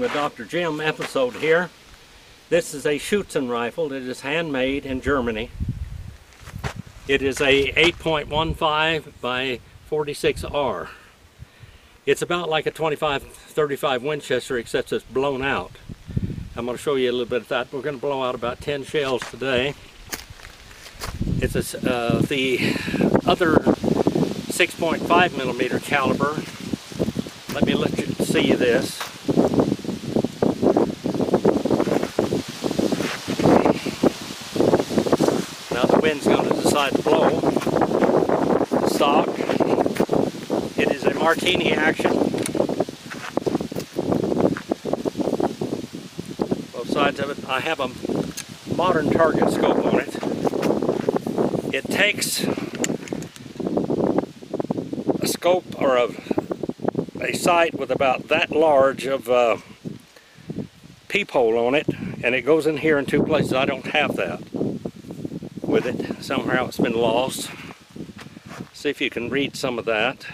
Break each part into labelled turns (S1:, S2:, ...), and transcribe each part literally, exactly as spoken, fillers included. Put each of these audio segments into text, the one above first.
S1: with Doctor Jim episode here. This is a Schützen rifle. It is handmade in Germany. It is a eight point one five by forty-six R. It's about like a twenty-five thirty-five Winchester, except it's blown out. I'm going to show you a little bit of that. We're going to blow out about ten shells today. It's a, uh, the other six point five millimeter caliber. Let me let you see this. Now the wind's going to decide to blow. The stock. It is a Martini action. Both sides of it. I have a modern target scope on it. It takes a scope or a, a sight with about that large of uh, peephole on it, and it goes in here in two places. I don't have that with it. Somehow it's been lost. See if you can read some of that.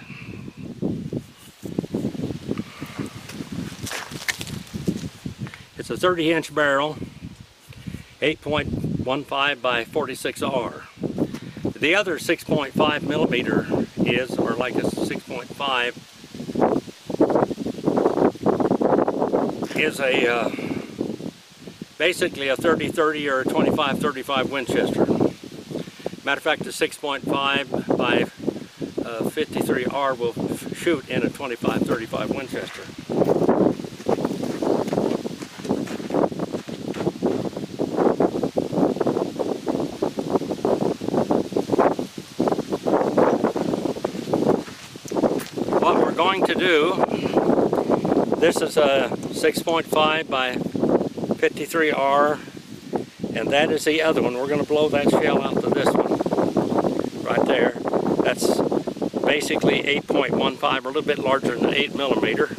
S1: It's a thirty inch barrel, eight point one five by forty-six R. The other six point five millimeter is, or like a six point five, is a uh, basically a thirty thirty or a twenty-five thirty-five Winchester. Matter of fact, the six point five by uh, fifty-three R will shoot in a twenty-five thirty-five Winchester. Going to do, this is a six point five by fifty-three R, and that is the other one. We're going to blow that shell out to this one right there. That's basically eight point one five, or a little bit larger than eight millimeter.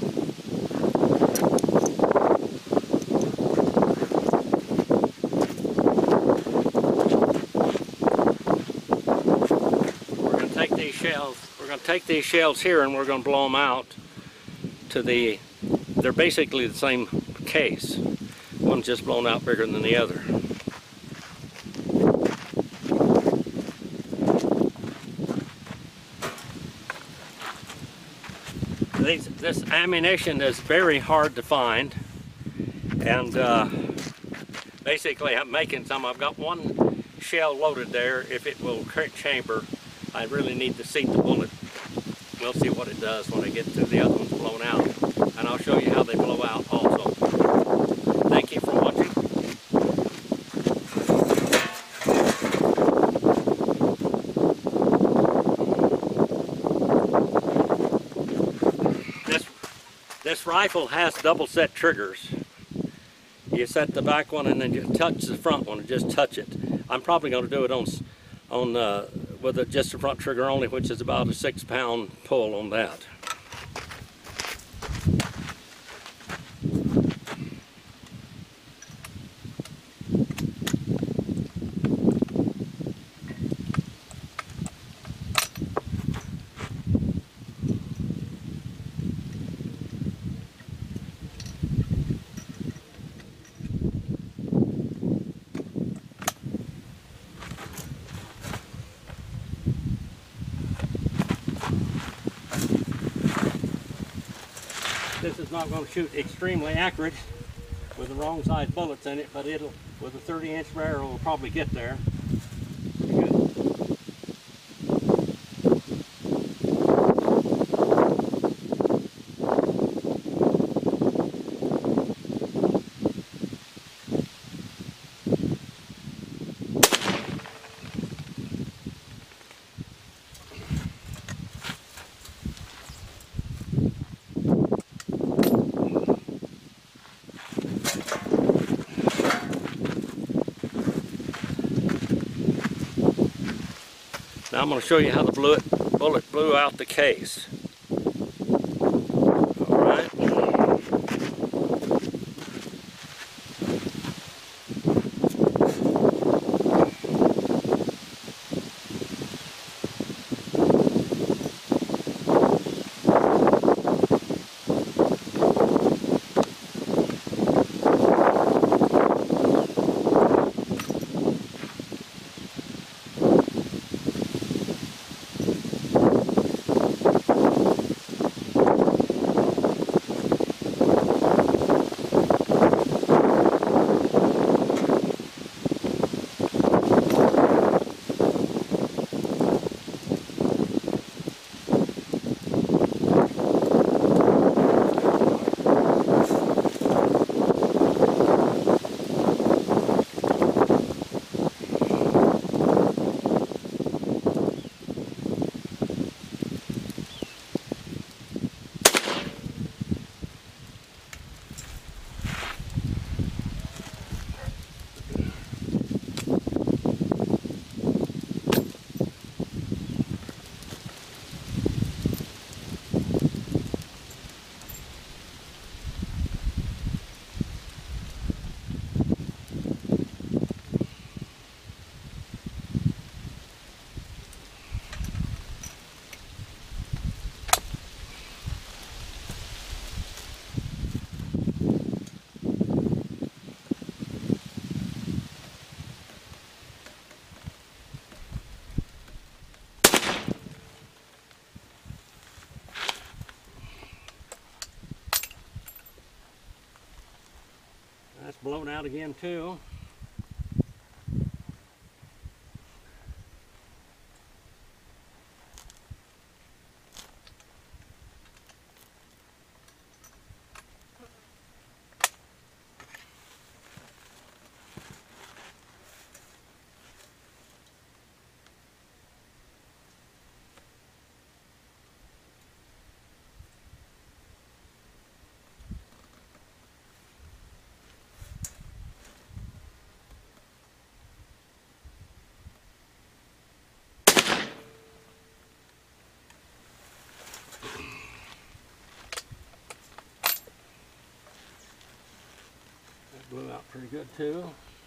S1: We're going to take these shells We're going to take these shells here and we're going to blow them out to the, they're basically the same case. One's just blown out bigger than the other. These, this ammunition is very hard to find, and uh, basically I'm making some. I've got one shell loaded there. If it will chamber, I really need to seat the bullet. We'll see what it does when I get to the other ones blown out. And I'll show you how they blow out also. Thank you for watching. This, this rifle has double set triggers. You set the back one and then you touch the front one and just touch it. I'm probably going to do it on, on uh, with a, just the front trigger only, which is about a six pound pull on that. This is not going to shoot extremely accurate with the wrong side bullets in it, but it'll, with a thirty inch barrel, will probably get there. Now I'm going to show you how the bullet blew out the case. All right. That's blown out again too. Blew out pretty good too.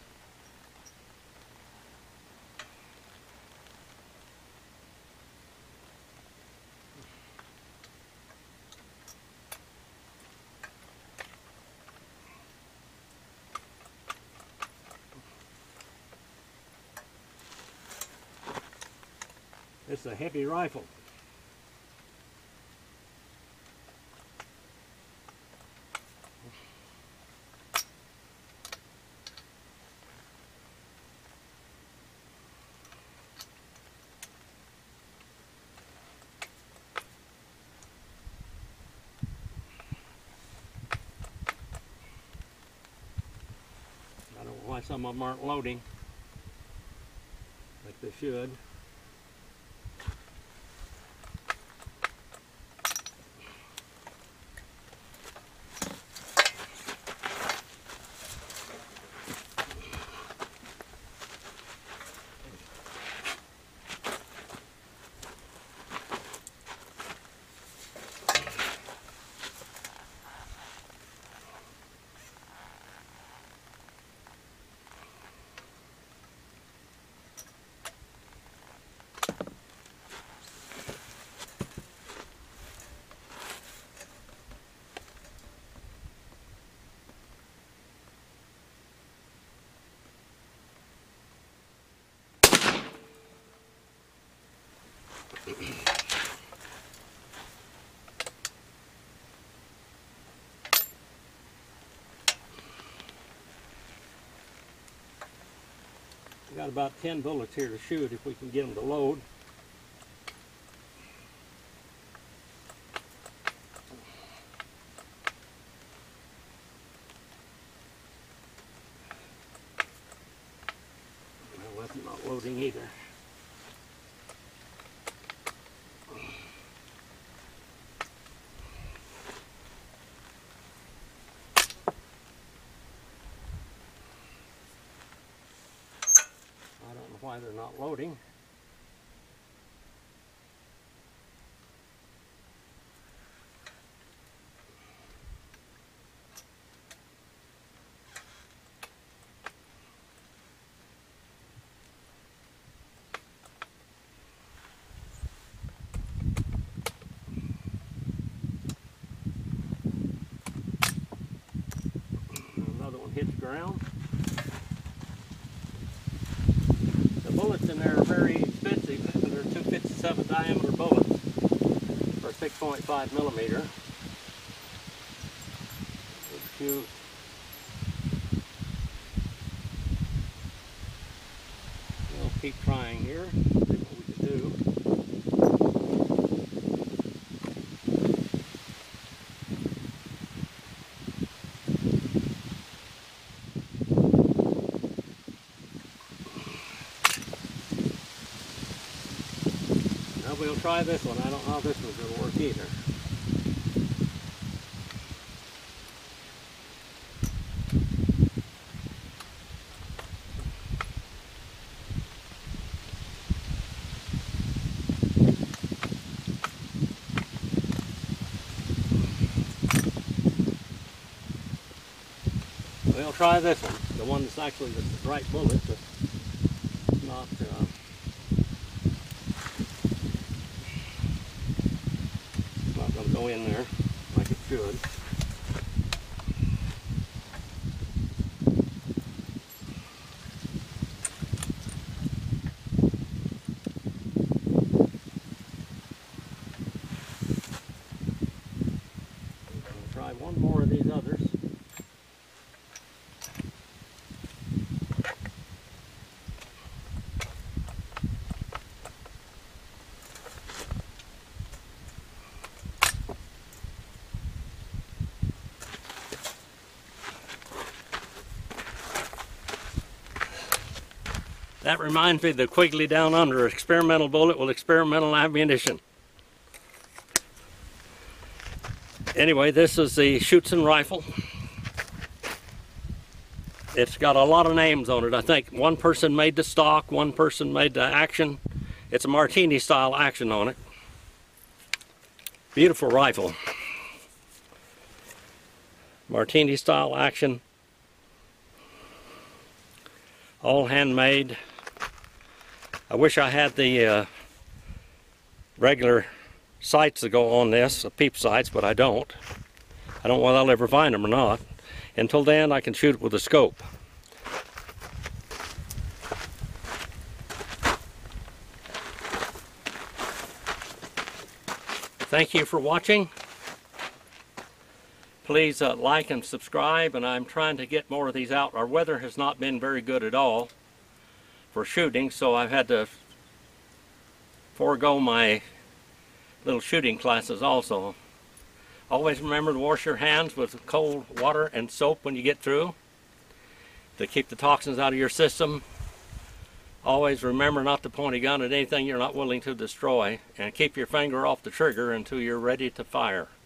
S1: It's a heavy rifle. I don't know why some of them aren't loading like they should. We got about ten bullets here to shoot if we can get them to load. Well, that's not loading either. I don't know why they're not loading. Another one hits ground. Bullets in there are very expensive. They're two fifty-seven diameter bullets for six point five millimeter. Let's shoot. We'll keep trying here. See what we can do. We'll try this one. I don't know how this one's going to work either. We'll try this one. The one that's actually the right bullet, but not uh, not going to go in there like it should. We'll try one more of these others. That reminds me of the Quigley Down Under, experimental bullet with experimental ammunition. Anyway, this is the Schutzen rifle. It's got a lot of names on it. I think one person made the stock, one person made the action. It's a Martini style action on it. Beautiful rifle. Martini style action. All handmade. I wish I had the uh, regular sights that go on this, the peep sights, but I don't. I don't know whether I'll ever find them or not. Until then, I can shoot it with a scope. Thank you for watching. Please uh, like and subscribe, and I'm trying to get more of these out. Our weather has not been very good at all for shooting, so I've had to forego my little shooting classes also. Always remember to wash your hands with cold water and soap when you get through to keep the toxins out of your system. Always remember not to point a gun at anything you're not willing to destroy, and keep your finger off the trigger until you're ready to fire.